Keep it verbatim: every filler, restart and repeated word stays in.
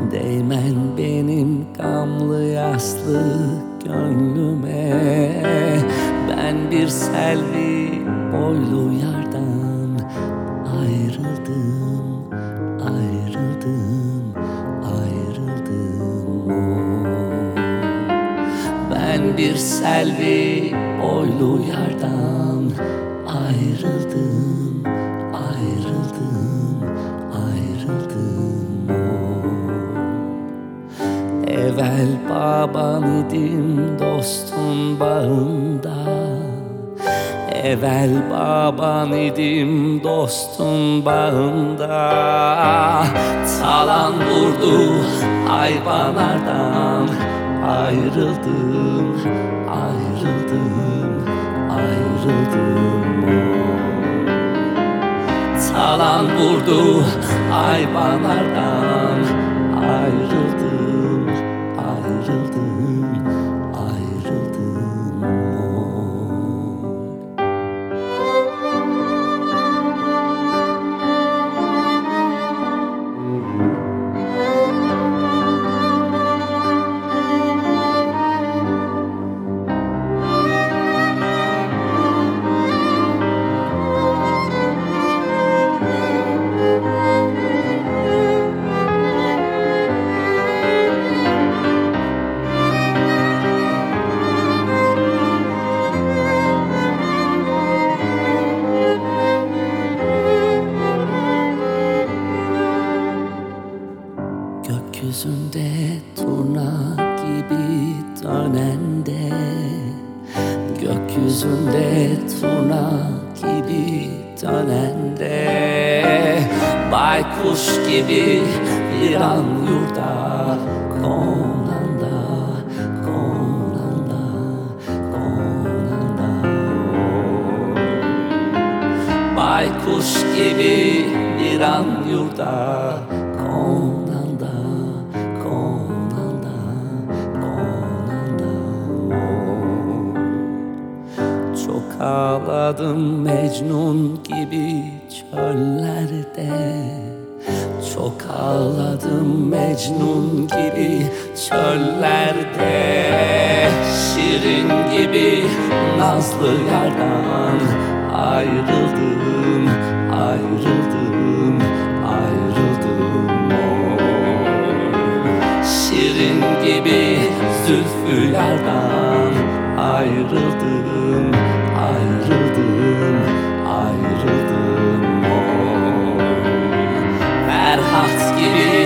Değmen benim gamlı yaslı gönlüme. Ben bir selvi boylu yardan ayrıldım, ayrıldım, ayrıldım. Oh. Ben bir selvi boylu yardan ayrıldım, ayrıldım, ayrıldım. Oh. Evvel baban idim dostun bağında, evvel baban idim dostun bağında. Talan vurdu hayvanlardan ayrıldım, ayrıldım, ayrıldım. Talan vurdu hayvanlardan ayrıldım, ayrıldım, ayrıldım. Gökyüzünde turna gibi dönende, gökyüzünde turna gibi dönende, baykuş gibi bir an yurda konanda, konanda, konanda. Baykuş gibi bir an yurda konanda, konanda, konanda. Oh. Çok ağladım Mecnun gibi çöllerde, çok ağladım Mecnun gibi çöllerde. Şirin gibi nazlı yardan ayrıldım, ayrıldım, ayrıldım. Oh. Şirin gibi zülfü yardan ayrıldım, ayrıldım, ayrıldım. Oh. Ferhat gibi